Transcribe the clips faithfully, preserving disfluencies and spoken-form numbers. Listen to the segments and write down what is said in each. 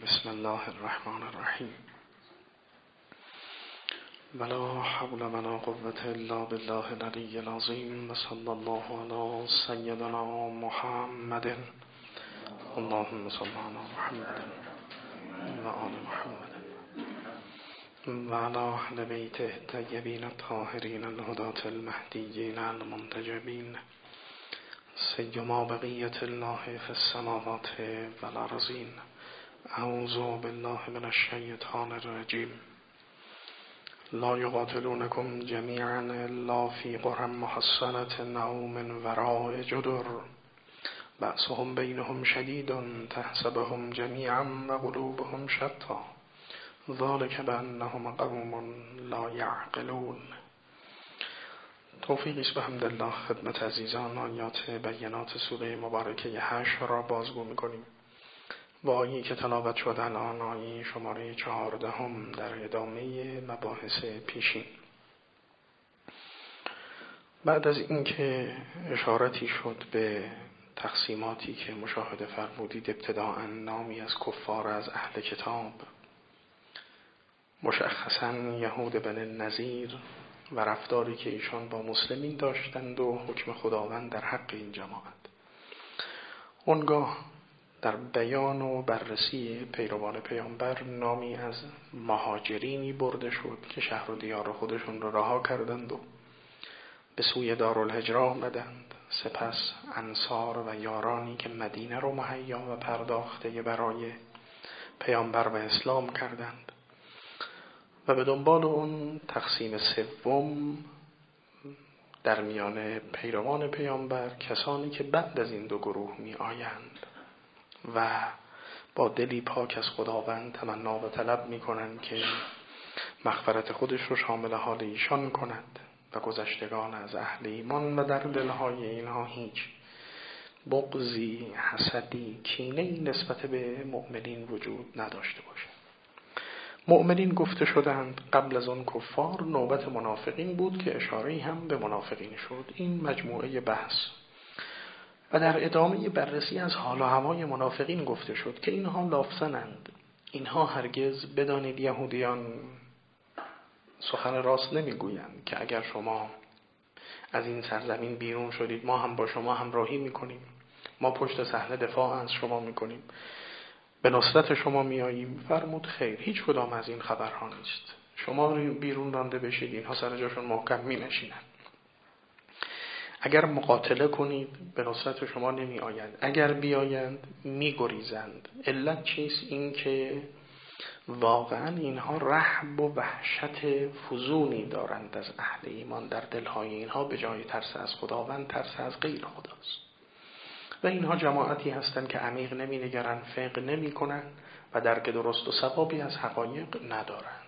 بسم الله الرحمن الرحیم. ولا حول ولا قوة الا بالله العلی العظیم. صلی الله علی سیدنا محمد. اللهم صل علی محمد و آل محمد و علی اهل بیته الطیبین الطاهرین الهداة المهدیین المنتجبین سیما بقیة الله فی السماوات والارضین. اعوذ بالله من الشیطان الرجیم. لا یقاتلونکم جمیعا الا فی قرى محصنة او من وراء جدر بأسهم بینهم شدید تحسبهم جمیعا و قلوبهم شتی ذلک بأنهم قوم لا یعقلون. توفیقی است بحمدالله خدمت عزیزان. آیات بینات سوره مبارکه حشر را بازگو می‌کنیم و آیه‌ای که تلاوت شد الان آیه شماره چهاردهم در ادامه مباحث پیشین. بعد از اینکه اشارتی شد به تقسیماتی که مشاهده فرمودید، ابتداءً نامی از کفار از اهل کتاب، مشخصاً یهود بن النضیر و رفتاری که ایشان با مسلمین داشتند و حکم خداوند در حق این جماعت. اونگاه در بیان و بررسی پیروان پیامبر نامی از مهاجرینی برده شد که شهر و دیار خودشون رو رها کردند و به سوی دارالهجرة آمدند. سپس انصار و یارانی که مدینه رو مهیا و پرداخته برای پیامبر و اسلام کردند و به دنبال اون تقسیم سوم در میان پیروان پیامبر، کسانی که بعد از این دو گروه می آیند و با دلی پاک از خداوند تمنا و طلب می کنند که مغفرت خودش رو شامل حال ایشان کند و گذشتگان از اهل ایمان و در دلهای اینها هیچ بغضی، حسدی، کینه‌ای نسبت به مؤمنین وجود نداشته باشه. مؤمنین گفته شدند، قبل از اون کفار نوبت منافقین بود که اشاره‌ای هم به منافقین شد. این مجموعه بحث و در ادامه بررسی از حال و هوای منافقین گفته شد که اینها لافزنند. اینها هرگز بدانید یهودیان سخن راست نمیگویند که اگر شما از این سرزمین بیرون شدید ما هم با شما همراهی میکنیم، ما پشت صحنه دفاع از شما میکنیم، به نصرت شما میاییم. فرمود خیر، هیچ کدام از این خبرها نیست. شما بیرون رانده بشید، اینها سر جاشون محکم می نشینند. اگر مقاتله کنید به نصرت شما نمی آیند، اگر بیایند می گریزند. علت چیست؟ این که واقعا اینها رهب و وحشت فزونی دارند از اهل ایمان. در دلهای اینها به جای ترس از خداوند ترس از غیر خداست و اینها جماعتی هستند که عمیق نمی نگرند، فقه نمی کنند و درک درست و صوابی از حقایق ندارند.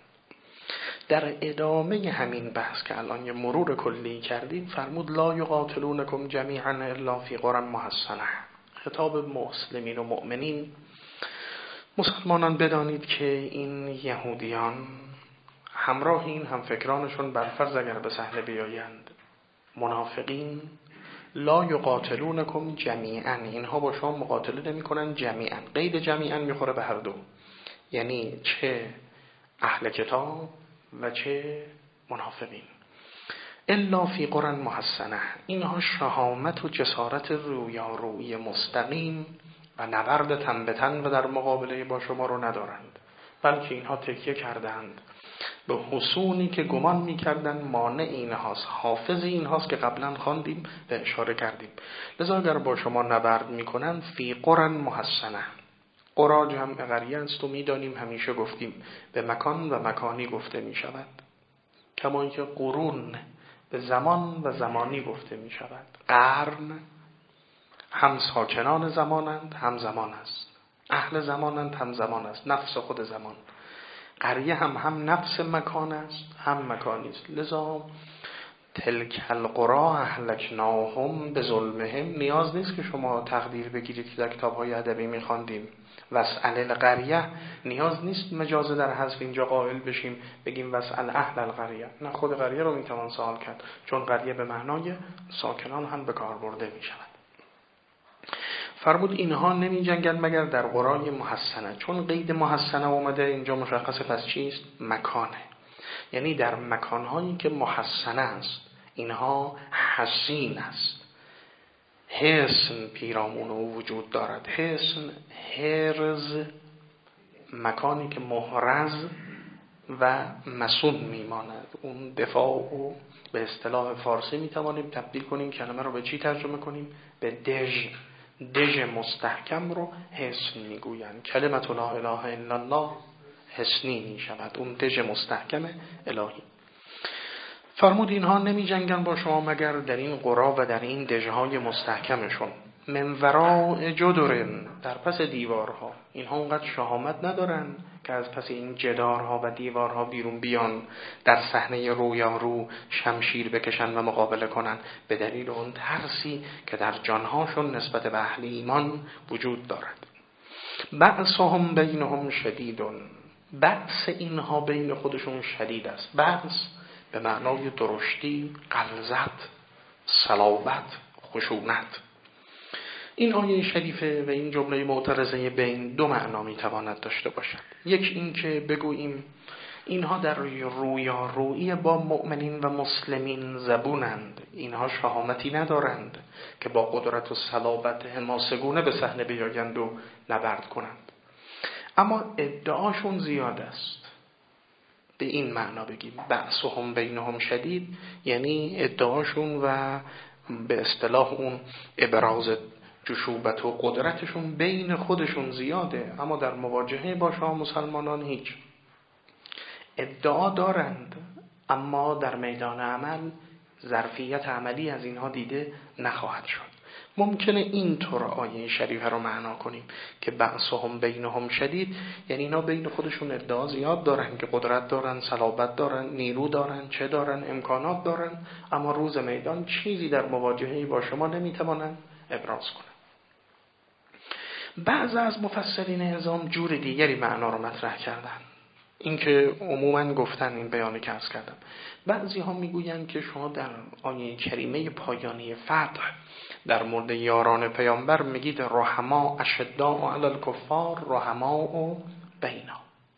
در ادامه همین بحث که الان یه مرور کلی کردیم فرمود لا یقاتلونکم جمیعا الا فی قرى محصنة. خطاب مسلمین و مؤمنین، مسلمانان بدانید که این یهودیان همراه این هم فکرانشون برفرض اگر به صحنه بیایند، منافقین لا یقاتلونکم جمیعا، اینها با شما مقاتله نمی کنن جمیعا. قید جمیعا میخوره به هر دو، یعنی چه اهل کتاب و چه منافقین. الا فی قرى محصنة، اینها شهامت و جسارت رویارویی مستقیم و نبرد تن به تن و در مقابله با شما رو ندارند، بلکه اینها تکیه کردند به حصونی که گمان می‌کردند مانع اینهاست، حافظ اینهاست که قبلا خواندیم و اشاره کردیم. لذا اگر با شما نبرد می‌کنند فی قرى محصنة، قرى جمع قریه است و می‌دانیم همیشه گفتیم به مکان و مکانی گفته می‌شود، کما اینکه قرون به زمان و زمانی گفته می‌شود. قرن هم ساکنان زمانند هم زمان است، اهل زمانند هم زمان است، نفس خود زمان. قریه هم هم نفس مکان است هم مکانی است. لذا تلک القرى اهلکناهم بظلمهم، نیاز نیست که شما تقدیر بگیرید که در کتاب‌های ادبی می‌خواندیم واسأل القریه، نیاز نیست مجاز در حذف اینجا قائل بشیم بگیم واسأل اهل القریه. نه، خود قریه رو میتوان سوال کرد، چون قریه به معنای ساکنان هم به کار برده می‌شود. فرمود اینها نمی جنگن مگر در قرای محصنه. چون قید محصنه اومده اینجا مشخصه، پس چیست؟ مکانه. یعنی در مکانهایی که محصنه است، اینها حسین است. حسن پیرامون او وجود دارد. حسن، حرز، مکانی که محرز و مسون میماند. اون دفاع و به اصطلاح فارسی میتوانیم تبدیل کنیم کلمه رو به چی ترجمه کنیم؟ به دژ. دژ مستحکم رو حصن میگویند. کلمت لا اله الا الله حصنی میشود، اون دژ مستحکم الهی. فرمود اینها نمی جنگن با شما مگر در این قرا و در این دژهای مستحکمشون. من وراء جدر، در پس دیوارها. اینها اونقدر شهامت ندارن که از پس این جدارها و دیوارها بیرون بیان، در صحنه رویارو شمشیر بکشن و مقابله کنن، به دلیل اون ترسی که در جانهاشون نسبت به اهل ایمان وجود دارد. بأسهم بینهم شدیدون، بأس اینها بین خودشون شدید است. بأس به معنای درشتی، غلظت، صلابت، خشونت. این آیه شریفه و این جمله معترضه بین دو معنا میتواند داشته باشد. یک این که بگوییم اینها در رویارویی با مؤمنین و مسلمین زبونند، اینها شهامتی ندارند که با قدرت و صلابت حماسگونه به صحنه بیایند و نبرد کنند، اما ادعاشون زیاد است. به این معنا بگیم بأسهم بینهم شدید، یعنی ادعاشون و به اصطلاح اون ابراز جشوبت و قدرتشون بین خودشون زیاده، اما در مواجهه با شما مسلمانان هیچ. ادعا دارند اما در میدان عمل ظرفیت عملی از اینها دیده نخواهد شد. ممکنه اینطور آیه شریفه رو معنا کنیم که بأسهم بینهم شدید، یعنی اینا بین خودشون ادعا زیاد دارن که قدرت دارن، صلابت دارن، نیرو دارن، چه دارن، امکانات دارن، اما روز میدان چیزی در مواجهه با شما نمیتوانن ابراز کنن. بعض از مفسرین اعظام جور دیگری معنا رو مطرح کردن، این که عموماً گفتن این بیانی که عرض کردم. بعضی ها میگویند که شما در آیه کریمه پایانی فتح در مورد یاران پیامبر میگید رحما اشداء علی الکفار رحماء بینا.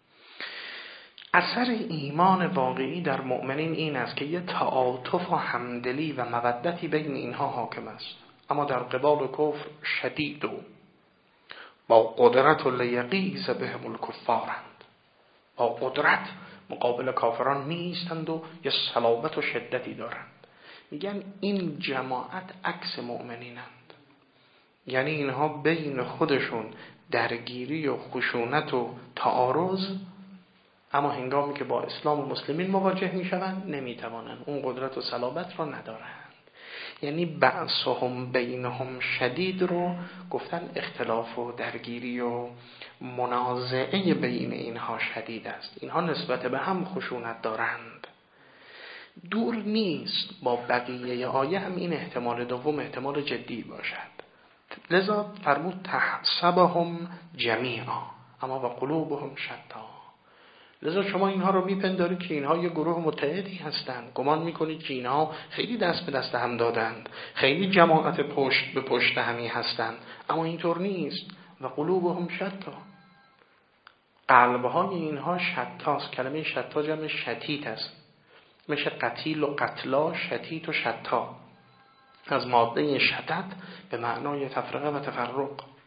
اثر ایمان واقعی در مؤمنین این است که یه تعاطف و همدلی و مودتی بین اینها حاکم است، اما در قبال کفر شدید و با قدرت و لیقیز بهم الکفارند، با قدرت مقابل کافران نیستند و یه صلابت و شدتی دارند. میگن این جماعت عکس مؤمنینند، یعنی اینها بین خودشون درگیری و خشونت و تعارض، اما هنگامی که با اسلام و مسلمین مواجه میشوند نمیتوانند، اون قدرت و صلابت را ندارند. یعنی بأسهم بینهم شدید رو گفتن اختلاف و درگیری و منازعه بین اینها شدید است، اینها نسبت به هم خشونت دارند. دور نیست با بقیه آیه هم این احتمال دوم احتمال جدی باشد. لذا فرمود تحسبهم جمیعا اما و قلوبهم شتا. لذا شما اینها رو میپندارید که اینها یه گروه متحدی هستند، گمان میکنید که اینها خیلی دست به دست هم دادند، خیلی جماعت پشت به پشت همی هستند، اما اینطور نیست. و قلوبهم شتا، قلبهای اینها شتاست. کلمه شتا جمع شتیت است، میشه قتیل و قتلا، شتیت و شتا، از ماده شتت به معنای تفرقه و تفرق.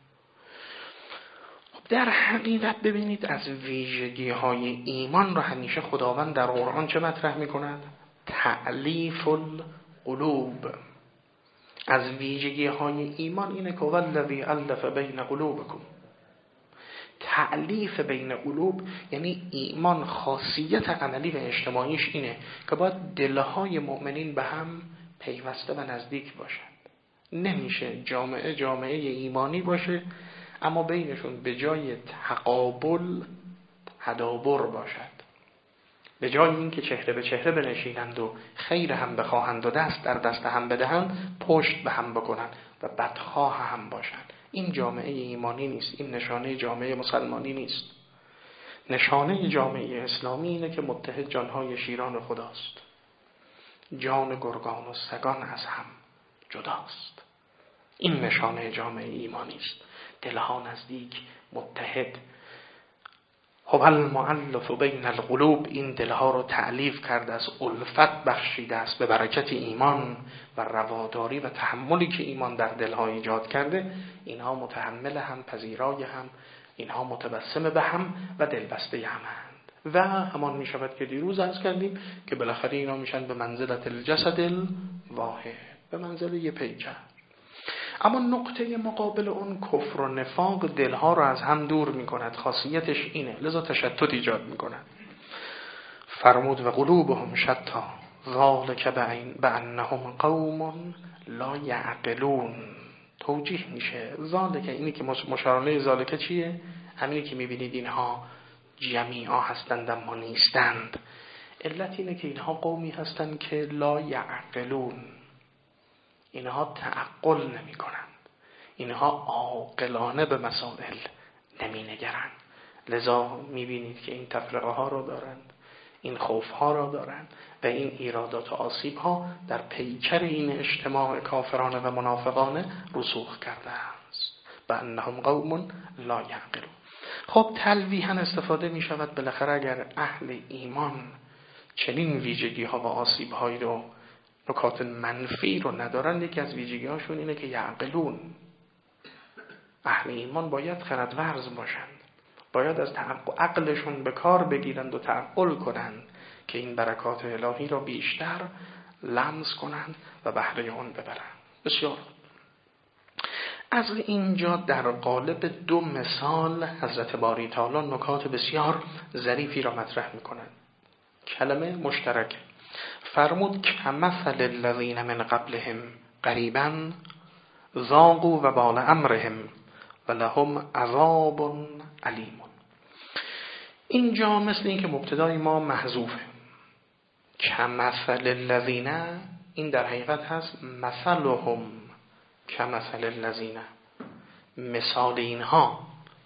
در حقیقت ببینید از ویژگی های ایمان را همیشه خداوند در قرآن چه مطرح می کند؟ تألیف القلوب. از ویژگی های ایمان اینه که والذی الف بین قلوبکم. تألیف بین قلوب یعنی ایمان خاصیت عملی و اجتماعیش اینه که باید دلهای مؤمنین به هم پیوسته و نزدیک باشند. نمیشه جامعه جامعه ایمانی باشه اما بینشون به جای تقابل تدابر باشد، به جای اینکه چهره به چهره بنشینند و خیر هم بخواهند و دست در دست هم بدهند، پشت به هم بکنند و بدخواه هم باشند. این جامعه ایمانی نیست، این نشانه جامعه مسلمانی نیست. نشانه جامعه اسلامی اینه که متحد جانهای شیران خداست، جان گرگان و سگان از هم جداست. این نشانه جامعه ایمانی است. دلها نزدیک، متحد. هو المؤلف بین القلوب، این دلها رو تألیف کرده از الفت بخشیده است به برکت ایمان و رواداری و تحملی که ایمان در دلها ایجاد کرده. اینها متحمل هم، پذیرای هم، اینها متبسم به هم و دلبسته همند. و همان می شود که دیروز عرض کردیم که بالاخره اینا میشن به منزلت الجسد الواحد، به منزله یه پیکر. اما نقطه مقابل اون کفر و نفاق دلها رو از هم دور می کند. خاصیتش اینه، لذا تشتت ایجاد می کند. فرمود و قلوبهم شتا ذالک بانهم قوم لا یعقلون. توجیه میشه ذالک، اینی که مشارله ذالک چیه؟ همینی که میبینید اینها جمیعا هستند اما نیستند. علت اینه که اینها قومی هستند که لا یعقلون، اینها تعقل نمی کنند، اینها عاقلانه به مسائل نمی نگرند. لذا می بینید که این تفرقه ها را دارند، این خوف ها را دارند و این ایرادات و آسیب ها در پیکر این اجتماع کافرانه و منافقانه رسوخ کرده است. بانهم قوم لا یعقلون. خب تلویحاً استفاده می شود بالاخره اگر اهل ایمان چنین ویژگی ها و آسیب هایی رو، نکات منفی رو ندارن، یکی از ویژگی هاشون اینه که یعقلون. اهل ایمان باید خرد ورز باشند، باید از عقلشون به کار بگیرند و تعقل کنند که این برکات الهی رو بیشتر لمس کنند و بهره اون ببرند. بسیار از اینجا در قالب دو مثال حضرت باری تعالی نکات بسیار ظریفی را مطرح میکنند. کلمه مشترک فرمود کمثل الذین من قبلهم قریبا ذاقوا وبال امرهم ولهم عذاب علیم. اینجا مثل این که مبتدای ما محذوفه. کمثل الذین، این در حقیقت هست مثلهم کمثل الذین، مثال اینها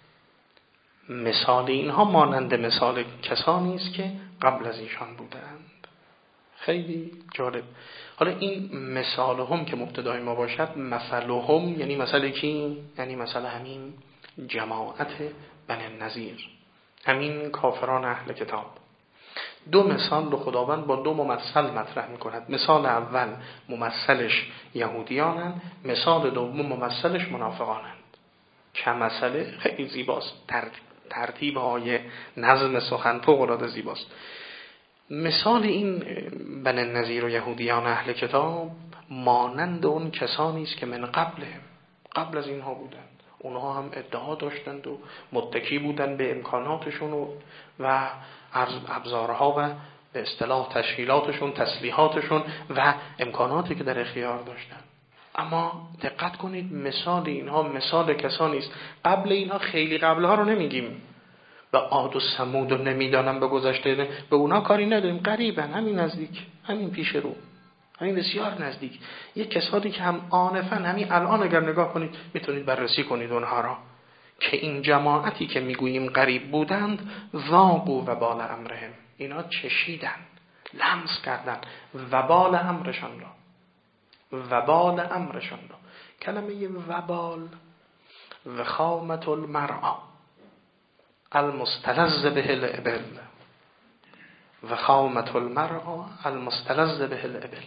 مثال اینها مانند مثال کسانی است که قبل از ایشان بودند. خیلی جالب. حالا این مثالهم که مبتدای ما باشد، مثلهم یعنی مثل کی؟ یعنی مثل همین جماعت بنی النضیر، همین کافران اهل کتاب. دو مثال رو خداوند با دو ممثل مطرح می کند. مثال اول ممثلش یهودیانند، مثال دوم ممثلش منافقانند. که مسئله خیلی زیباست، ترتیب های نظم سخن فوق العاده زیباست. مثال این بنی النضیر و یهودیان اهل کتاب مانند اون کسانی است که من قبل قبل از اینها بودند. اونها هم ادعا داشتند و متکی بودند به امکاناتشون و, و ابزارها و به اصطلاح تشکیلاتشون، تسلیحاتشون و امکاناتی که در اختیار داشتند. اما دقت کنید مثال اینها مثال کسانی است قبل اینها، خیلی قبلها رو نمیگیم، و عاد و ثمود و نمیدانم به گذشته، به اونا کاری نداریم، قریبن، همین نزدیک، همین پیش رو، همین بسیار نزدیک. یک کسانی که هم آنفن همین الان اگر نگاه کنید میتونید بررسی کنید اونها را، که این جماعتی که میگوییم قریب بودند ذاقوا وبال امرهم، اینا چشیدن، لمس کردن وبال امرشان را، وبال امرشان را. کلمه وبال وخامة المرعى المستلذ به الابل، وخامة المرعى المستلذ به الابل.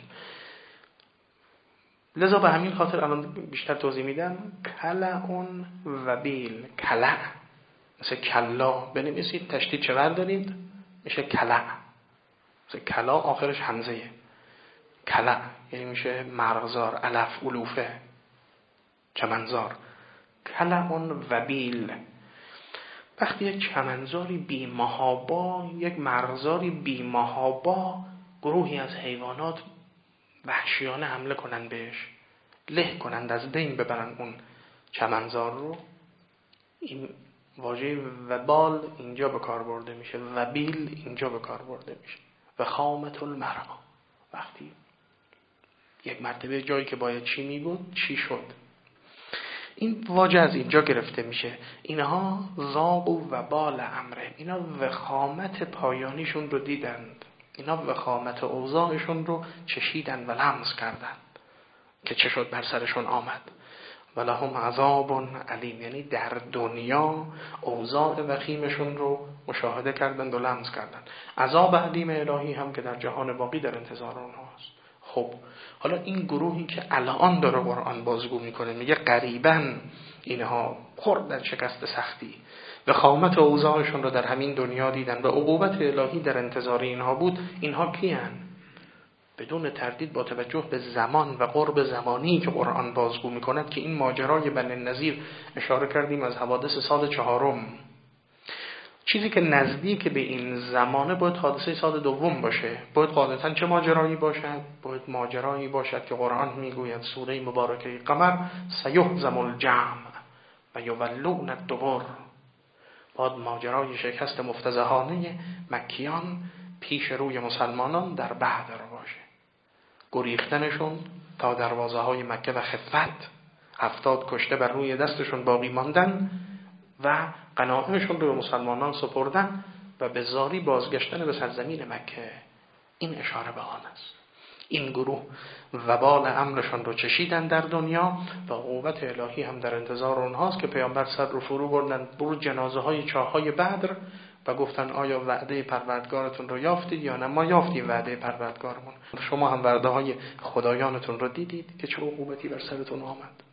لذا به همین خاطر الان بیشتر توضیح میدم. کلعون وبیل، کلع مثل کلا بنویسید، تشدید چقدر دارید میشه کلع، مثل کلا آخرش همزه، کلع یعنی میشه مرغزار، علف، علوفه، چمنزار. کلعون وبیل، وقتی یک چمنزاری بی محابا، یک مرغزاری بی محابا، گروهی از حیوانات وحشیانه حمله کنند بهش، له کنند، از بین ببرند اون چمنزار رو، این واژه وبال اینجا به کار برده میشه، وبیل اینجا به کار برده میشه. و خامة المرعى، وقتی یک مرتبه جایی که باید چی میبود چی شد. این واژه از اینجا گرفته میشه. اینها ذاقوا وبال امرهم، اینا وخامت پایانیشون رو دیدند، اینا وخامت اوضاعشون رو چشیدن و لمس کردند که چه شد بر سرشون آمد. ولهم عذاب علیم، یعنی در دنیا اوضاع وخیمشون رو مشاهده کردند و لمس کردند. عذاب علیم الهی هم که در جهان باقی در انتظار اونهاست. خب حالا این گروهی که الان داره قرآن بازگو میکنه میگه قریباً اینها خوردن شکست سختی، وخامت اوضاعشون رو در همین دنیا دیدن و عقوبت الهی در انتظار اینها بود، اینها کیان؟ بدون تردید با توجه به زمان و قرب زمانی که قرآن بازگو میکند که این ماجرای بنی النضیر اشاره کردیم از حوادث سال چهارم، چیزی که نزدیک به این زمانه باید حادثه سال دوم باشه. باید غالباً چه ماجرایی باشد؟ باید ماجرایی باشد که قرآن میگوید سوره مبارکه قمر سیهزم الجمع و یولون الدبر، باید ماجرای شکست مفتضحانه مکیان پیش روی مسلمانان در بدر باشه، گریختنشون تا دروازه های مکه و خفت، هفتاد کشته بر روی دستشون باقی ماندن و غنایمشون رو به مسلمانان سپردن و به زاری بازگشتن به سرزمین مکه. این اشاره به آن است. این گروه وبال امرشون رو چشیدن در دنیا و عقوبت الهی هم در انتظار اونهاست که پیامبر سر رو فرو بردن برو جنازه های چاهای بدر و گفتن آیا وعده پروردگارتون رو یافتید یا نه؟ ما یافتیم وعده پروردگارمون. شما هم وعده های خدایانتون رو دیدید که چه عقوبتی بر سرتون آمد.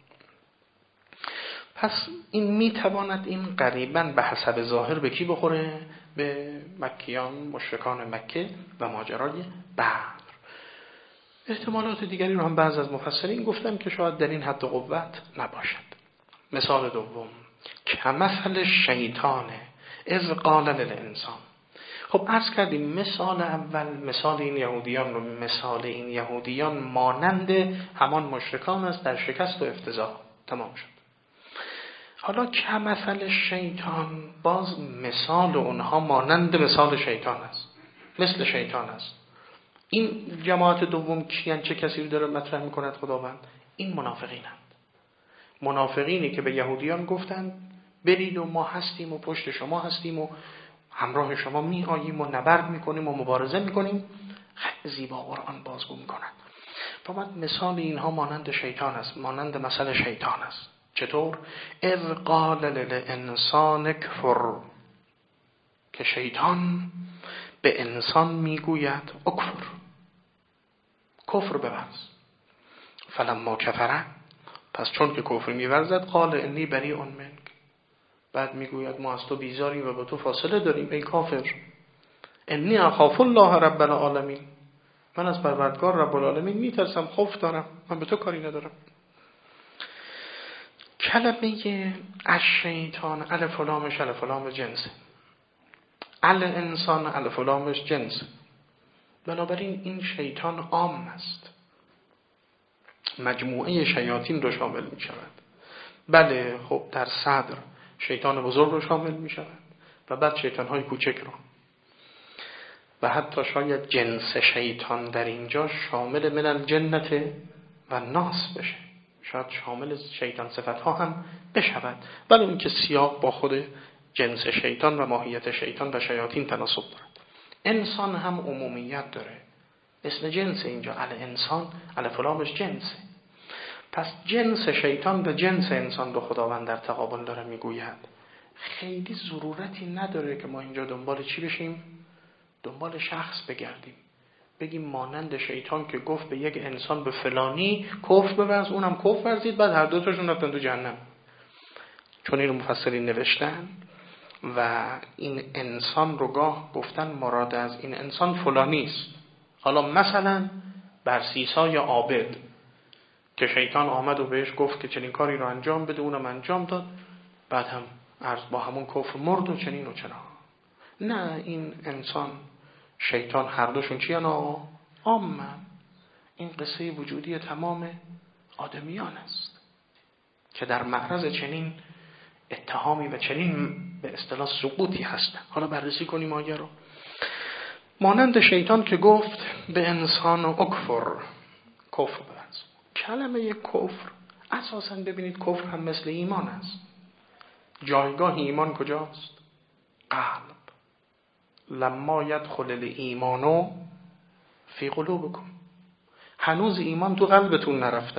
پس این میتواند این قریباً به حسب ظاهر به کی بخوره؟ به مکیان، مشرکان مکه و ماجرای بدر. احتمالات دیگری رو هم بعض از مفسرین گفتن که شاید در این حد قوت نباشد. مثال دوم کمثل شیطانه اذ قال للانسان. خب عرض کردیم مثال اول، مثال این یهودیان رو مثال این یهودیان مانند همان مشرکان است در شکست و افتضاح. تمام شد. حالا کمثل شیطان، باز مثال اونها مانند مثال شیطان است، مثل شیطان است. این جماعت دوم کیان؟ چه کسی رو داره مطرح میکند خداوند؟ این منافقینند. منافقینی که به یهودیان گفتند برید و ما هستیم و پشت شما هستیم و همراه شما می آییم و نبرد میکنیم و مبارزه میکنیم. خیلی زیبا قرآن بازگو میکند. فرمود مثال اینها مانند شیطان است، مانند مثل شیطان است. چطور؟ اذ قال للانسان کفر، که شیطان به انسان میگوید اکفر، کفر بورز. فلما کفر، پس چون که کفر میورزد قال انی بریء منک، بعد میگوید ما از تو بیزاریم و با تو فاصله داریم ای کافر. انی اخاف الله رب العالمین، من از پروردگار رب العالمین میترسم، خوف دارم، من به تو کاری ندارم. کلمه الشیطان الف و لامش الف و لام جنس، الانسان الف و لامش جنس، بنابراین این شیطان عام است، مجموعه شیاطین رو شامل می شود. بله خب در صدر شیطان بزرگ رو شامل می شود و بعد شیطان های کوچک رو، و حتی شاید جنس شیطان در اینجا شامل من الجنت و ناس بشه، شاید شامل شیطان صفت ها هم بشود، بله اون که سیاق با خود جنس شیطان و ماهیت شیطان و شیاطین تناسب دارد. انسان هم عمومیت داره، اسم جنس اینجا الانسان الف و لامش جنسه. پس جنس شیطان به جنس انسان رو خداوند در تقابل داره میگوید. خیلی ضرورتی نداره که ما اینجا دنبال چی بشیم؟ دنبال شخص بگردیم، بگیم مانند شیطان که گفت به یک انسان به فلانی کفر بورز، اونم کفر ورزید، بعد هر دو تاشون رفتن تو جهنم. چون این مفسرین نوشتن و این انسان رو گاه گفتن مراد از این انسان فلانی است. حالا مثلا برسیسای عابد که شیطان آمد و بهش گفت که چنین کاری رو انجام بده، اونم انجام داد، بعد هم عرض با همون کفر مرد و چنین و چنان. نه، این انسان شیطان هر دوشون چی انا عامه. این قصه وجودی تمام آدمیان است که در معرض چنین اتهامی و چنین به اصطلاح سقوطی هستن. حالا بررسی کنیم آیه رو. مانند شیطان که گفت به انسان اکفر، کفر بورز. کلمه کفر اساساً ببینید کفر هم مثل ایمان است. جایگاه ایمان کجاست؟ قلب. لما یدخل الایمان فی قلوبکم، هنوز ایمان تو قلبتون نرفته است.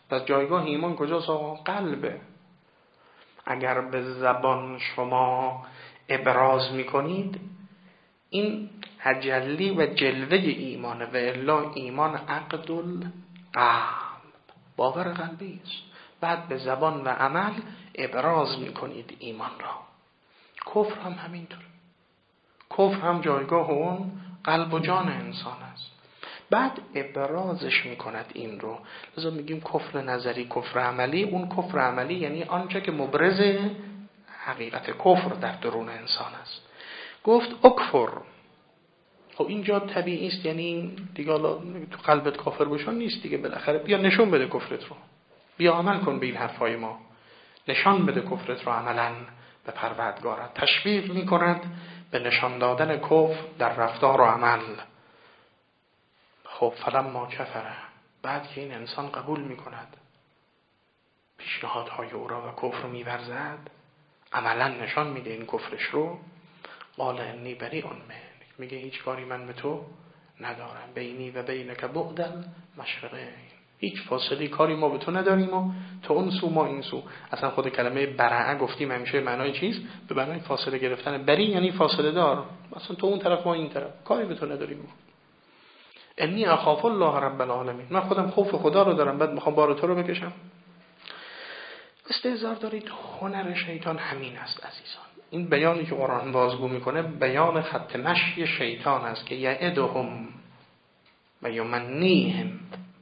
پس جایگاه ایمان کجاست آقا؟ قلبه. اگر به زبان شما ابراز میکنید این تجلی و جلوه ایمانه، و الا ایمان عقد القلب، باور قلبی است. بعد به زبان و عمل ابراز میکنید ایمان را. کفر هم همینطور. کفر هم جایگاه اون قلب و جان انسان است. بعد ابرازش میکند این رو. لذا میگیم کفر نظری، کفر عملی. اون کفر عملی یعنی آنچه که مبرز حقیقت کفر در درون انسان است. گفت اکفر. خب اینجا طبیعی است، یعنی دیگه تو قلبت کافر بشون نیست دیگه، بالاخره بیا نشون بده کفرت رو، بیا عمل کن به این حرفای ما، نشان بده کفرت رو عملاً به پروردگارت. تشویق میکند به نشان دادن کفر در رفتار و عمل. خب فلما کفره، بعد که این انسان قبول میکند پیشنهادهای او را و کفر رو میورزد، عملاً نشان میده این کفرش رو، قال انی بریء منک، میگه هیچ کاری من به تو ندارم، بینی و بینک بعد المشرقین، هیچ فاصله کاری ما به تو نداریم و تو اون سو ما این سو. اصلا خود کلمه برعه گفتیم همیشه معنای چیز؟ به معنای فاصله گرفتن. بری یعنی فاصله دار، اصلا تو اون طرف ما این طرف، کاری به تو نداریم ما. انی اخاف الله رب العالمین، من خودم خوف خدا رو دارم، بعد میخوام بار تو رو بکشم. استهزار دارید. هنر شیطان همین است عزیزان. این بیانی که قرآن بازگو میکنه بیان خط مشی شیطان است که یعدهم و یمنیهم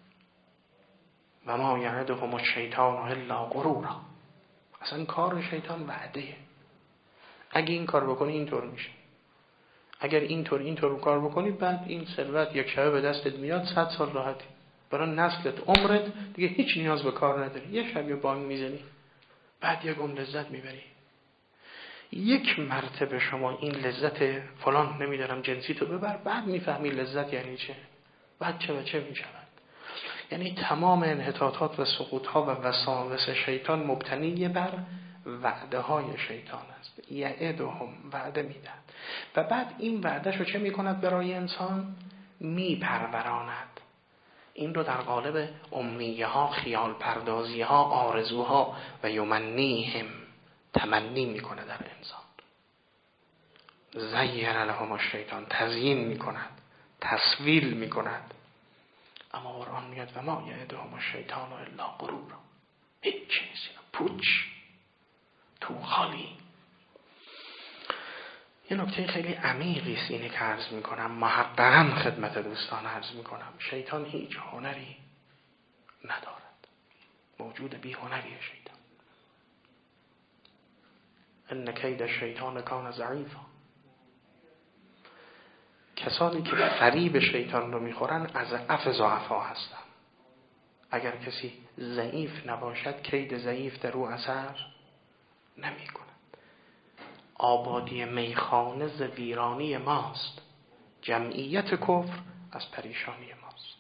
و ما یعدهم الشیطان الا غرورا. اصلا کار شیطان وعده. اگه این کار بکنی اینطور میشه، اگر اینطور اینطور کار بکنی، بعد این ثروت یک شبه به دستت میاد، صد سال راحتی برای نسلت، عمرت دیگه هیچ نیاز به کار نداری. یک شب یه بانگ میزنی، بعد یک اون لذت میبری. یک مرتبه شما این لذت فلان نمیدارم جنسی تو ببر، بعد میفهمی لذت یعنی چه، بعد چه و چه میشود. یعنی تمام انحطاطات و سقوطها و وساوس شیطان مبتنی بر وعده های شیطان است. یعدهم، وعده میدن و بعد این وعده شو چه میکند برای انسان؟ میپروراند. این رو در قالب امیه ها، خیال پردازی ها، آرزوها و یمنیهم، تمنی میکنه در انسان. زین لهم الشیطان، تزیین میکند، تصویل میکند. اما قرآن میاد و ما یعدهم الشیطان الا غرورا، هیچ نیست، پوچ، تو خالی. یه نکته خیلی عمیقی است اینی که عرض میکنم، محققاً خدمت دوستان عرض میکنم. شیطان هیچ هنری ندارد، موجود بی هنری شیطان. ان کید الشیطان کان ضعیفا. کسانی که فریب شیطان رو میخورن از اف ضعفا هستن. اگر کسی ضعیف نباشد کید ضعیف در او اثر نمی کند. آبادی میخانه ز ویرانی ماست، جمعیت کفر از پریشانی ماست.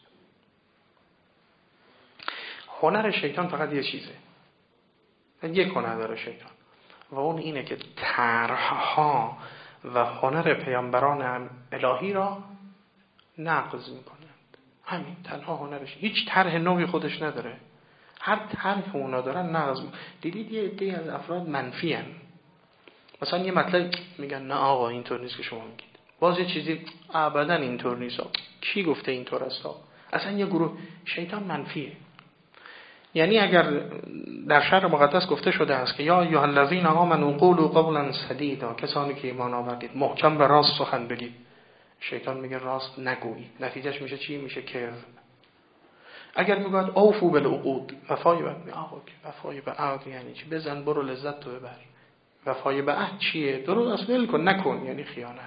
هنر شیطان فقط یه چیزه، یک هنر داره شیطان و اون اینه که طرحها و هنر پیامبران الهی را نقض میکنند. همین تنها هنرش، هیچ طرح نوعی خودش نداره. هر طرح اونا دارن نقض میکنند. دیدید یه عده از افراد منفی هن. مثلا یه مطلب میگن نه آقا اینطور نیست که شما میگید، باز یه چیزی ابدا اینطور نیست، کی گفته اینطور است؟ اصلا یه گروه شیطان منفیه. یعنی اگر در شرع مقدس گفته شده است که یا ایها الذین آمنوا قولوا قولا سدیدا، کسانی که ایمان آوردید محکم به راست سخن بگید. شیطان میگه راست نگویید، نتیجهش میشه چی؟ میشه کذب. اگر میگه اوفوا بالعقود، وفای به آقا وفای به عهد یعنی چی؟ بزن برو لذت تو ببر. وفای به عهد چیه؟ درست اصل کن، نکن، یعنی خیانت.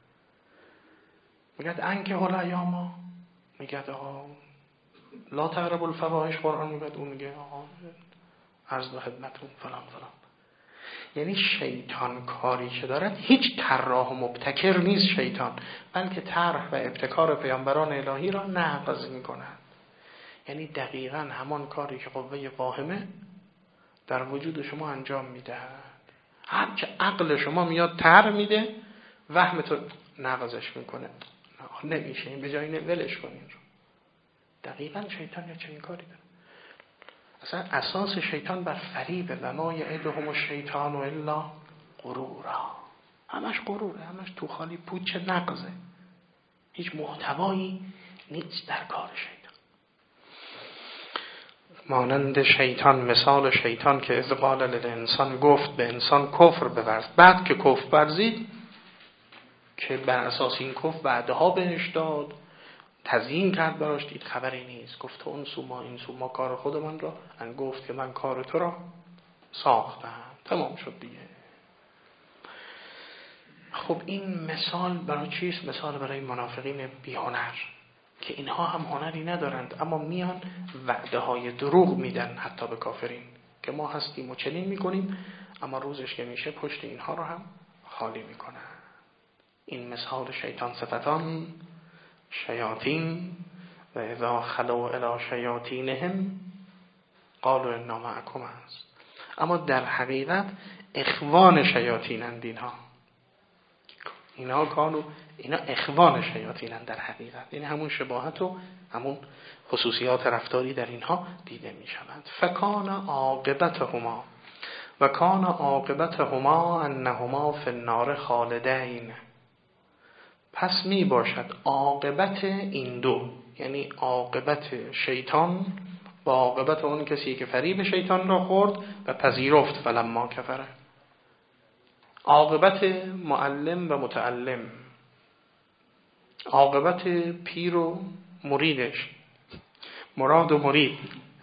میگه انکه حالا ایاما، میگه آقا لا تقربوا الفواحش، قرآن میگه، اون میگه آقا عرض به خدمتتون فلان فلان. یعنی شیطان کاری که دارد هیچ طراح و مبتکر نیست شیطان، بلکه طرح و ابتکار پیامبران الهی را نقض میکند. یعنی دقیقاً همان کاری که قوه واهمه در وجود شما انجام میدهد. هر چه عقل شما میاد طرح میده، وهم تو نقضش میکنه. نمیشه، این به جای ولش کنین رو. دقیقاً شیطان یا چنین کاری داره. اصلا اساس شیطان بر فریبه و ما یعدهم الشیطان و الا غرورا. همش غروره، همش تو خالی پوچ نقضه، هیچ محتوایی نیست در کار شیطان. مانند شیطان، مثال شیطان که اذ قال للانسان، گفت به انسان کفر بورز. بعد که کفر ورزید که بر اساس این کفر بعدها بهش داد، تزیین کرد براش، دید خبری نیست، گفت اون سو ما این سو ما کار خودمان را، ان گفت که من کار تو را ساختم، تمام شد دیگه. خب این مثال برای چیست؟ مثال برای منافقین بی هنر که اینها هم هنری ندارند اما میان وعده های دروغ میدن حتی به کافرین که ما هستیم و چنین میکنیم، اما روزش که میشه پشت اینها رو هم خالی میکنن. این مثال شیطان صفتان شیاطین و اذا خلو الی شیاطینهم قالوا انا معکم است. اما در حقیقت اخوان شیاطینند اینها. اینا کانو اینا اخوان شیاطینند در حقیقت. این همون شباهت و همون خصوصیات رفتاری در اینها دیده می شود. فکان عاقبتهما و کان عاقبتهما انهما فی النار خالدین. پس می باشد عاقبت این دو، یعنی عاقبت شیطان و عاقبت اون کسی که فریب شیطان را خورد و پذیرفت فلما کفره. عاقبت معلم و متعلم، عاقبت پیر و مریدش، مراد و مرید،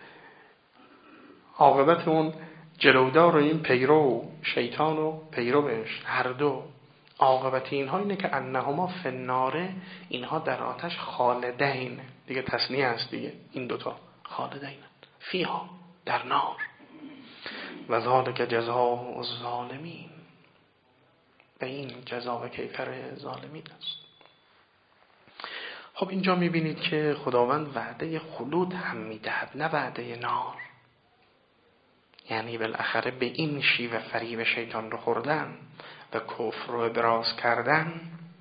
عاقبت اون جلودار و این پیرو شیطان و پیروش، هر دو عاقبت اینها اینه که انهما فی النار، اینها در آتش خالدین، دیگه تصنیه است دیگه، این دوتا خالدین فیها در نار. و ذالک جزاء الظالمین، و این جزا و کیفر ظالمین است. خب اینجا میبینید که خداوند وعده خلود هم میدهد، نه وعده نار. یعنی بالاخره به این شیوه فریب شیطان رو خوردن و کفر رو ابراز کردن،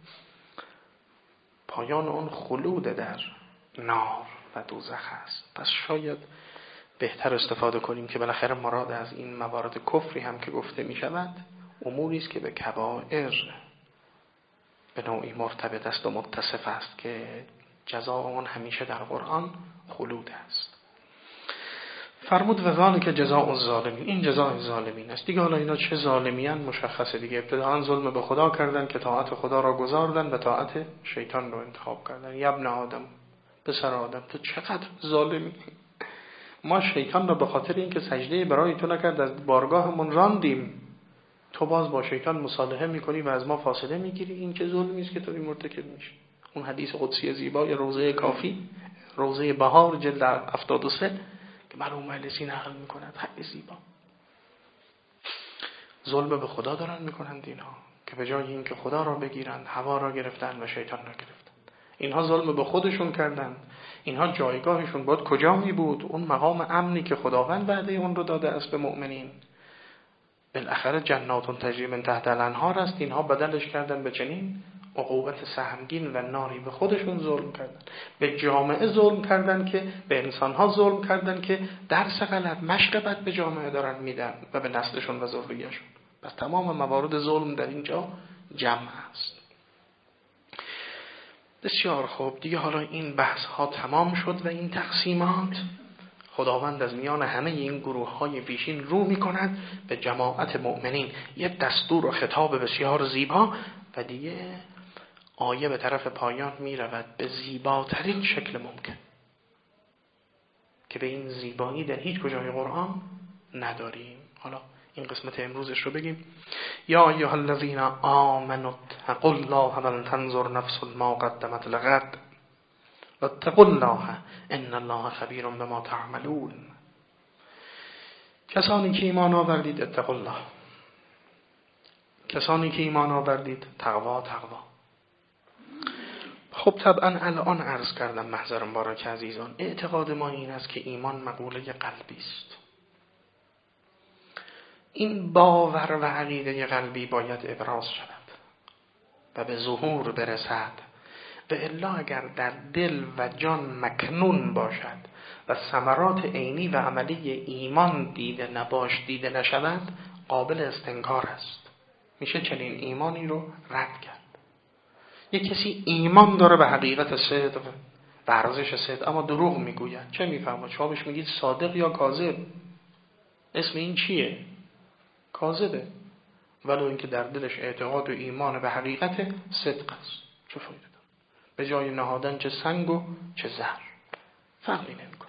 پایان اون خلود در نار و دوزخ است. پس شاید بهتر استفاده کنیم که بالاخره مراد از این موارد کفری هم که گفته می شود اموری است که به کبائر به نوعی مرتبط است و متصف است که جزا اون همیشه در قرآن خلود است. فرمود و ذالک جزاء الظالمین، این جزای ظالمین است. دیگه حالا اینا چه ظالمیان مشخصه دیگه. ابتداء ظلم به خدا کردن که طاعت خدا را گذاردن و طاعت شیطان را انتخاب کردن. یا ابن آدم، پسر آدم، تو چقدر ظالمی. ما شیطان را به خاطر اینکه سجده برای تو نکرد از بارگاهمون راندیم، تو باز با شیطان مصالحه میکنی و از ما فاصله میگیری. این چه ظلمی است که تو مرتکب میشی. اون حدیث قدسی زیبای روضه کافی، روضه بهار جلد هفتاد و سه که مرحوم مجلسی نقل میکنند، خیلی زیبا. ظلم به خدا دارن میکنند اینها که به جای اینکه خدا را بگیرند هوا را گرفتن و شیطان را گرفتن. اینها ظلم به خودشون کردند. اینها جایگاهشون باید کجا می بود؟ اون مقام امنی که خداوند وعده اون رو داده است به مؤمنین. بالاخره جنات تجری من تحت الانهار است. اینها بدلش کردن به چنین عقوبت سهمگین و ناری. به خودشون ظلم کردن، به جامعه ظلم کردن، که به انسانها ظلم کردن که درس غلط، مشق بد به جامعه دارن میدن و به نسلشون و ذریه‌شون. پس تمام موارد ظلم در اینجا جمع است. بسیار خوب، دیگه حالا این بحث ها تمام شد و این تقسیمات. خداوند از میان همه این گروه های پیشین رو می کند به جماعت مؤمنین یه دستور و خطاب بسیار زیبا و دیگه آیه به طرف پایان می رود به زیباترین شکل ممکن که به این زیبایی در هیچ کجای قرآن نداریم. حالا این قسمت امروزش رو بگیم. یا ایها الذین آمنوا اتقوا الله ولتنظر نفس ما قدمت لغد واتقوا الله ان الله خبیر بما تعملون. کسانی که ایمان آوردید اتقوا الله، کسانی که ایمان آوردید تقوا تقوا. خب طبعا الان عرض کردم محضر مبارک عزیزان، اعتقاد ما این است که ایمان مقوله قلبی است. این باور و عقیده قلبی باید ابراز شود و به ظهور برسد و الا اگر در دل و جان مکنون باشد و ثمرات عینی و عملی ایمان دیده نباش دیده نشود، قابل استنکار است. میشه چنین ایمانی رو رد کرد. یک کسی ایمان داره به حقیقت صدق و ارزش صدق، اما دروغ میگوید، چه میفهمه؟ شما بهش میگید صادق یا کاذب، اسم این چیه؟ کاذبه، ولو اینکه در دلش اعتقاد و ایمان به حقیقت صدق است. چه فایده داره؟ به جای نهادن چه سنگ و چه زر، فرقی نمیکنه.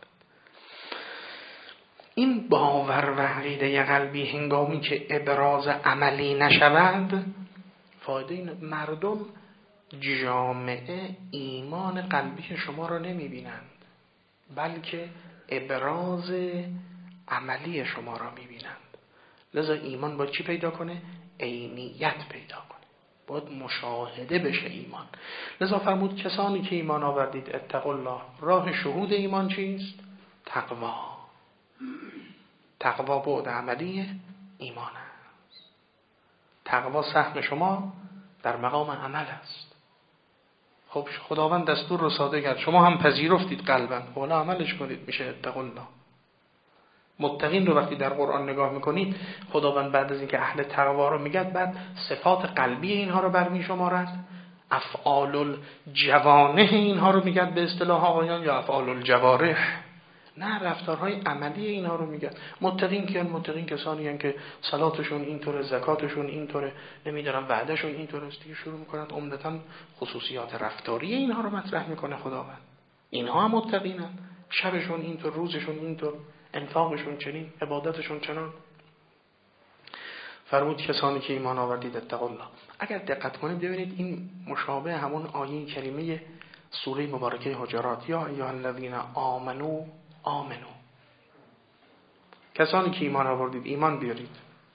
این باور و عقیده قلبی هنگامی که ابراز عملی نشود، فایده این مردم جامعه ایمان قلبی شما را نمی بینند، بلکه ابراز عملی شما را می بینند. لذا ایمان باید چی پیدا کنه؟ عینیت پیدا کنه، باید مشاهده بشه ایمان. لذا فرمود کسانی که ایمان آوردید اتقوا الله. راه شهود ایمان چیست؟ تقوا. تقوا بعد عملی ایمان است. تقوا سهم شما در مقام عمل است. خب خداوند دستور رو ساده کرد، شما هم پذیرفتید قلباً، حالا عملش کنید، میشه اتقوا الله. متقین رو وقتی در قرآن نگاه میکنید، خداوند بعد از اینکه اهل تقوا رو میگه، بعد صفات قلبی اینها رو برمی شمارد، افعال الجوانح اینها رو میگه به اصطلاح آقایان، یا افعال الجوارح، نه رفتارهای عملی اینها رو میگه. متقین که متقین کسانی هستند که صلاتشون اینطوره، زکاتشون اینطوره، نمیدونم وعدهشون اینطوره است، دیگه شروع میکنند عمدتاً خصوصیات رفتاری اینها رو مطرح میکنه خداوند. اینها هم متقینن، شبشون اینطور، روزشون اینطور، انفاقشون چنین، عبادتشون چنان. فرمود کسانی که ایمان آوردید اتقوا الله. اگر دقت کنید ببینید این مشابه همون آیه کریمه سوره مبارکه حجرات، یا ایها الذین آمنو آمنو. کسانی که ایمان آوردید ایمان بیارید.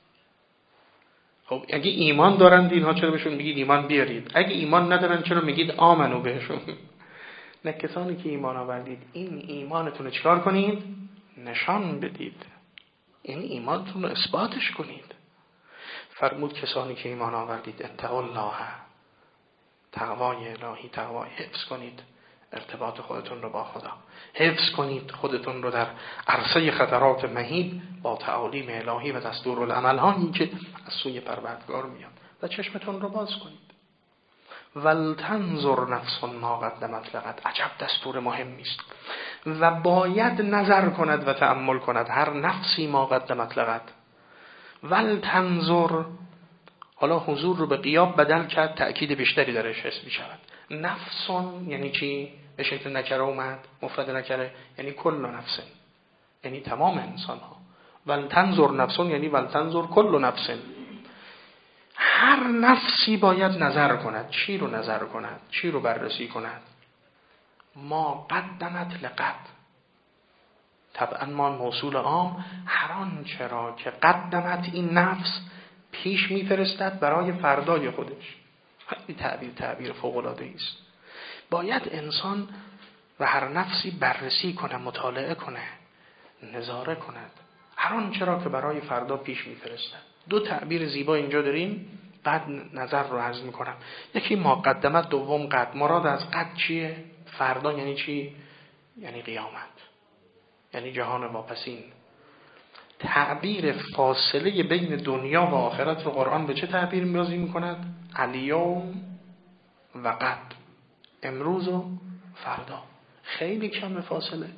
خب اگه ایمان دارند اینها چرا بهشون میگید ایمان بیارید؟ اگه ایمان ندارن چرا میگید آمنو بهشون؟ نه، کسانی که ایمان آوردید این ایمانتون رو چکار کنید؟ نشان بدید، این ایمانتون رو اثباتش کنید. فرمود کسانی که ایمان آوردید اتقوا الله. تقوای الهی، تقوای حفظ کنید ارتباط خودتون رو با خدا، حفظ کنید خودتون رو در عرصه خطرات مهیب با تعالیم الهی و دستورالعمل هایی که از سوی پروردگار میاد، و چشمتون رو باز کنید. ولتنظر نفس ما قدمت لغد. عجب دستور مهمی است. و باید نظر کند و تأمل کند هر نفسی ما قدمت لغد. ولتنظر، حالا حضور رو به قیاب بدل کرد، تأکید بیشتری درش حس می شود. نفسون یعنی چی؟ به شکل نکره اومد، مفرد نکره، یعنی کل نفسن، یعنی تمام انسان ها. ولتنظر نفسون یعنی ولتنظر کل نفسن. هر نفسی باید نظر کند. چی رو نظر کند؟ چی رو بررسی کند؟ ما قدمت لقد. طبعا ما موصول عام، هر آنچه را که قدمت این نفس پیش میفرستد برای فردای خودش. خیلی تعبیر تعبیر فوق‌العاده‌ای است. باید انسان و هر نفسی بررسی کنه، مطالعه کنه، نظاره کند هر آنچه را که برای فردا پیش میفرستد. دو تعبیر زیبا اینجا داریم، بعد نظر رو عرض میکنم. یکی ما قدمت، دوم قد. مراد از قد چیه؟ فردا یعنی چی؟ یعنی قیامت، یعنی جهان واپسین. تعبیر فاصله بین دنیا و آخرت رو قرآن به چه تعبیر میازی میکند؟ الیوم و قد، امروز و فردا. خیلی کم فاصله.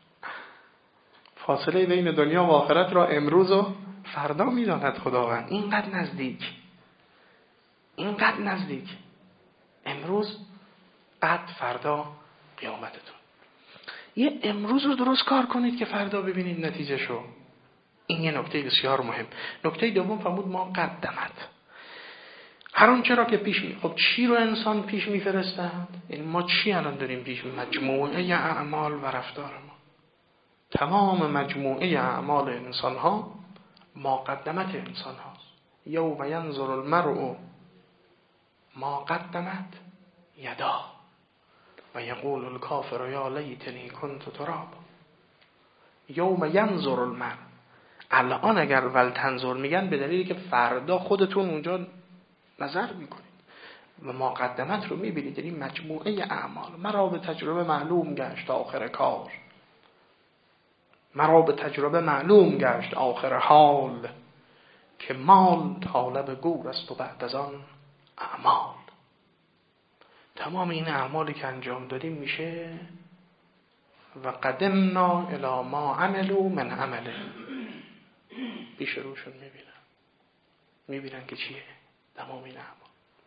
فاصله بین دنیا و آخرت را امروز و فردا میداند خداوند. اینقدر نزدیک، اینقدر نزدیک. امروز قد، فردا قیامتتون. یه امروز رو درست کار کنید که فردا ببینید نتیجه شو. این یه نکته بسیار مهم. نکته دوم فرمود ما قدمت، هر اون چرا که پیش می. خب چی رو انسان پیش میفرستند؟ یعنی ما چی الان داریم پیش می؟ مجموعه اعمال و رفتار ما. تمام مجموعه اعمال انسان ها ما قدمت انسان هاست. یوم ینظر المرء ما قدمت یدا و یقول الکافر یا لیتنی کنت ترابا. یوم ینظر المرء. الان اگر ولتنظر میگن به دلیلی که فردا خودتون اونجا نظر میکنید. و ما قدمت رو میبینید، یعنی مجموعه اعمال. مرا به تجربه معلوم گشت آخر کار، مرا به تجربه معلوم گشت آخر حال، که مال طالب گور است و بعد از آن اعمال. تمام این اعمالی که انجام دادیم میشه و قدمنا الی ما عملوا من عمله. پیش روشون میبینن میبینن که چیه تمام این اعمال.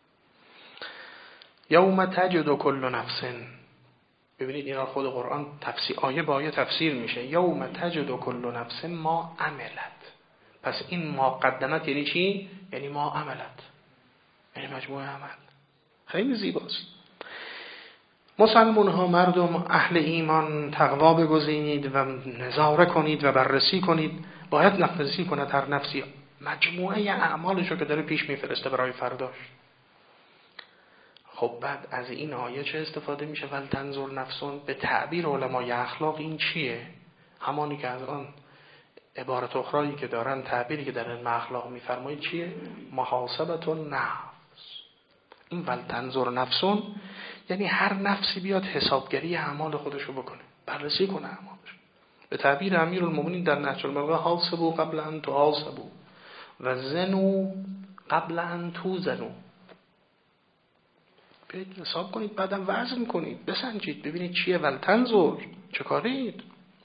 یوم تجد کل نفس، ببینید اینا خود قرآن تفسیر آیه با آیه تفسیر میشه. یوم تجد کل نفس ما عملت. پس این ما قدمت یعنی چی؟ یعنی ما عملت، یعنی مجموعه عمل. خیلی زیباست. مسلمان ها، مردم اهل ایمان، تقوا بگزینید و نظاره کنید و بررسی کنید. باید نفسی کند هر نفسی مجموعه اعمالشو که داره پیش میفرسته برای فرداش. خب بعد از این آیه چه استفاده میشه؟ ول تنظر نفسون. به تعبیر علمای اخلاق این چیه؟ همانی که از آن عبارت اخرایی که دارن، تعبیری که در علم اخلاق میفرمایید چیه؟ محاسبه النفس. این ول تنظر نفسون یعنی هر نفسی بیاد حسابگری اعمال خودشو بکنه، بررسی کنه اعمالش. به تعبیر امیرالمومنین در نهج البلاغه، حاسبوا قبل ان تحاسبوا و زنوا قبل ان توزنوا. بیایید حساب کنید، بعدم وزن کنید، بسنجید، ببینید چیه ول تنظر، چه کارید،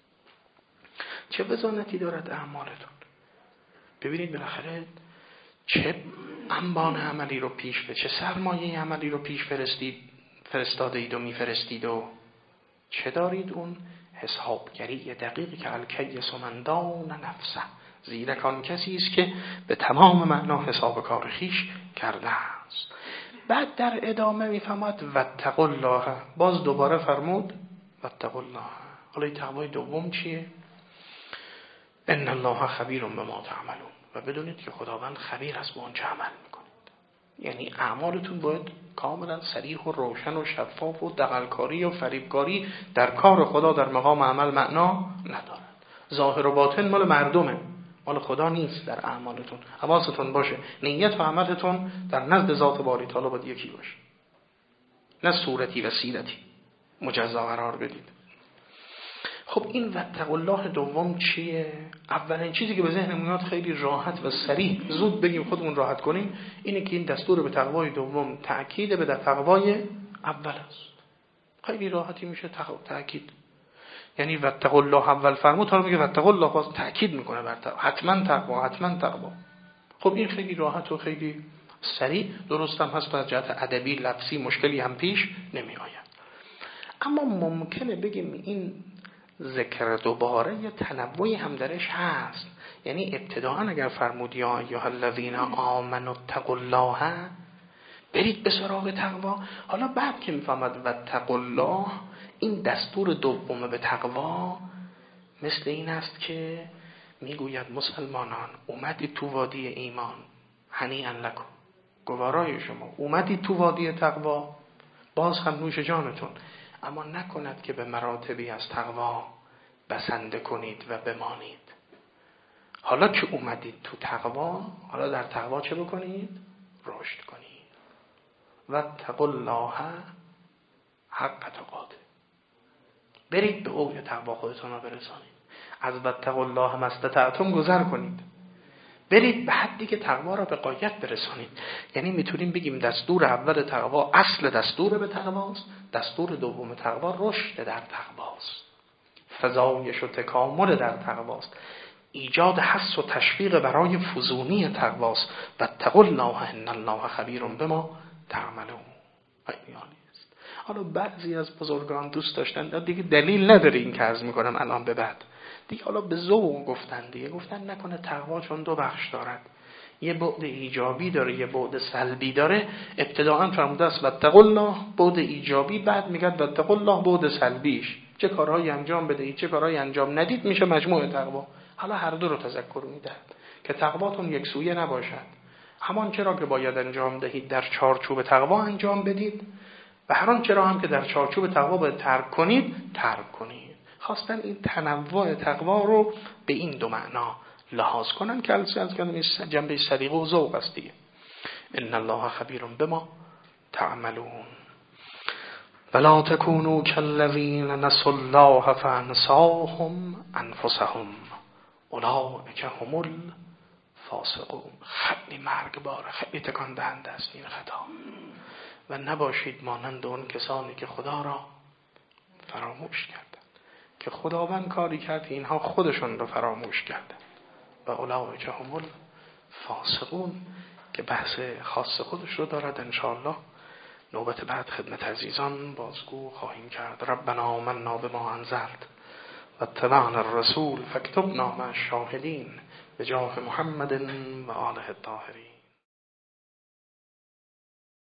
چه وزانتی دارد اعمالتون. ببینید بالاخره چه انبان عملی رو پیش به چه سرمایه عملی رو پیش فرستید فرستاده اید و میفرستید و چه دارید. اون حسابگری دقیقی که الکیس من دان نفسه، زیرکان کسی است که به تمام معنا حساب کار خویش کرده است. بعد در ادامه میفهمد واتقوا الله. باز دوباره فرمود واتقوا الله. حالا این تقوای دوم چیه؟ ان الله خبیر بما تعملون. و بدونید که خداوند خبیر است به آنچه عمل میکنید. یعنی اعمالتون باید کاملا صریح و روشن و شفاف و دغلکاری و فریبکاری در کار خدا در مقام عمل معنا ندارد. ظاهر و باطن مال مردمه، مال خدا نیست. در اعمالتون حواستون باشه نیت و عملتون در نزد ذات باری تعالی باید یکی باشه، نه صورتی و سیرتی مجزا قرار بدید. خب این واتقوا الله دوم چیه؟ اولین چیزی که به ذهن میاد خیلی راحت و صریح زود بگیم خودمون راحت کنیم اینه که این دستور به تقوای دوم تأکید به تقوای اول است. خیلی راحتی میشه تأکید. یعنی واتقوا الله اول فرمود، حالا میگه واتقوا الله باز تأکید میکنه بر تقوا، حتما تقوا، حتما تقوا. خب این خیلی راحت و خیلی صریح، درست هم هست. از جهت ادبی لفظی مشکلی هم پیش نمی آید. اما ممکنه بگیم این ذکر دوباره یه تنوعی هم درش هست. یعنی ابتداء اگر فرمود یا ایها الذین آمنوا اتقوا الله، برید به سراغ تقوا. حالا بعد که میفهمد واتقوا الله این دستور دومه به تقوا، مثل این است که میگوید مسلمانان اومدید تو وادی ایمان، هنیئا لکم، گوارای شما اومدید تو وادی تقوا، باز هم نوش جانتون، اما نکند که به مراتبی از تقوا بسنده کنید و بمانید. حالا که اومدید تو تقوا، حالا در تقوا چه بکنید؟ رشد کنید. واتقوا الله حق تقاته. برید به اوج تقوا خودتون رو برسانید. از واتقوا الله ما استطعتم گذر کنید. برید به حدی که تقوا را به غایت برسانید. یعنی میتونیم بگیم دستور اول تقوا اصل دستور به تقواست، دستور دوم تقوا رشد در تقواست، فزایش و تکامل در تقواست، ایجاد حس و تشویق برای فزونی تقواست. واتقوا الله ان الله خبیر بما تعملون. است. حالا بعضی از بزرگان دوست داشتن دیگه دلیل نداره این که عرض میکنم الان به بعد دیگه، حالا به ذوق گفتن دیگه، گفتن نکنه تقوا چون دو بخش دارد، یه بعد ایجابی داره یه بعد سلبی داره. ابتداءً فرموده است واتقوا الله بعد ایجابی، بعد میگه واتقوا الله بعد سلبیش، چه کارهایی انجام بدهید چه کارهایی انجام ندید میشه مجموع تقوا. حالا هر دو رو تذکر میدهد که تقواتون یک سویه نباشد. همان چرا که باید انجام دهید در چارچوب تقوا انجام بدید و هر آن چرا هم که در چارچوب تقوا باید ترک کنید ترک کنید. خواستن این تنوع تقوا رو به این دو معنا لحاظ کنن که از جنبه صدیقه و ذوق است دیگه. ان الله خبیر بما تعملون ولا تكونوا كالذين نسوا الله فانساهم انفسهم اولئک هم الفاسقون. خیلی مرگباره، خیلی تکان دهنده است این خطا. و نباشید مانند اون کسانی که خدا را فراموش کردند، که خداوند کاری کرد اینها خودشون رو فراموش کردند. و اولئک هم الفاسقون که بحث خاص خودش رو دارد. انشاءالله نوبت بعد خدمت عزیزان بازگو خواهیم کرد. ربنا آمنا بما انزلت و اتبعنا الرسول فاکتبنا مع الشاهدین بجاه محمد و آله الطاهرین.